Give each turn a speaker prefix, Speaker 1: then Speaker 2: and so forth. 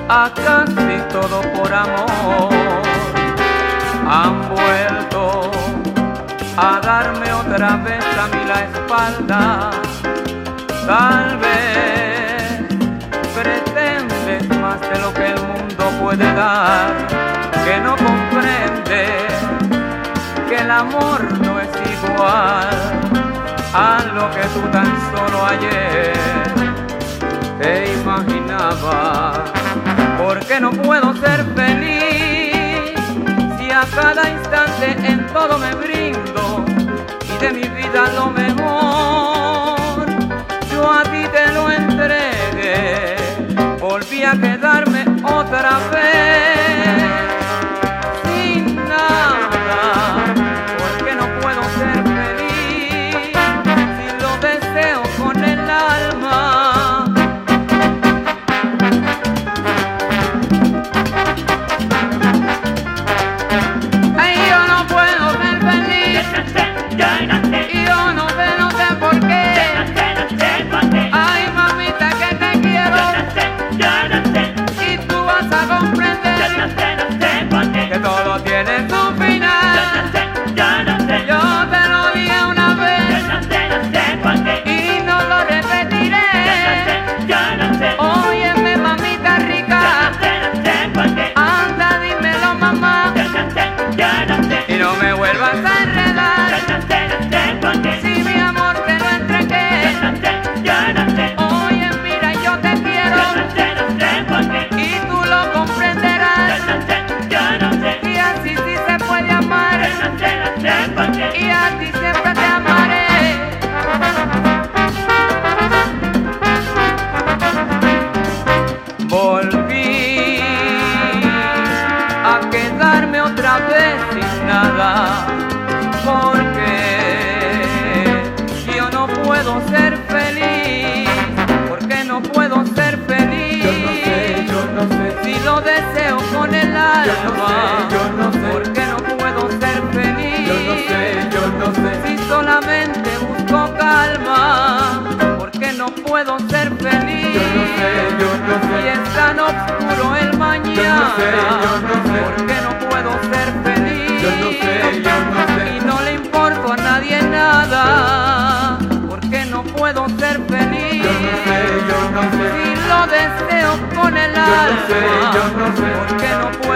Speaker 1: a casi todo por amor. Han vuelto a darme otra vez a mí la espalda. Tal vez pretendes más de lo que el mundo puede dar, que no comprende que el amor no es igual a lo que tú tan solo ayer te imaginabas. Porque no puedo ser feliz si a cada instante en todo me brindo y de mi vida lo mejor yo a ti te lo entregué. Volví a quedarme otra vez sin nada. Porque no puedo ser feliz si lo deseo con el alma. Ay, yo no puedo ser feliz. Yo no sé por qué. Ay, mamita, que te quiero. Y tú vas a comprender que todo tiene su final. Yo te lo dije una vez y no lo repetiré. Óyeme, mamita rica, anda, dímelo, mamá, y no me vuelvas a enredar. Si mi amor te lo entregué, oye, mira, yo te quiero y tú lo comprenderás. Y así sí se puede amar, y a ti siempre te amaré. Volví a quedarme otra vez sin nada, porque yo no puedo ser feliz. Porque no puedo ser feliz.
Speaker 2: Yo no sé,
Speaker 1: si lo deseo con el alma.
Speaker 2: yo no sé,
Speaker 1: porque no puedo ser feliz.
Speaker 2: yo no sé,
Speaker 1: si solamente busco calma. Porque no puedo ser feliz.
Speaker 2: yo no sé,
Speaker 1: y es tan oscuro el mañana.
Speaker 2: yo no sé,
Speaker 1: porque no puedo ser feliz.
Speaker 2: yo no sé,
Speaker 1: y no le importo a nadie nada. Porque no puedo ser feliz.
Speaker 2: yo no sé,
Speaker 1: si lo deseo con el alma.
Speaker 2: yo no sé,
Speaker 1: porque no puedo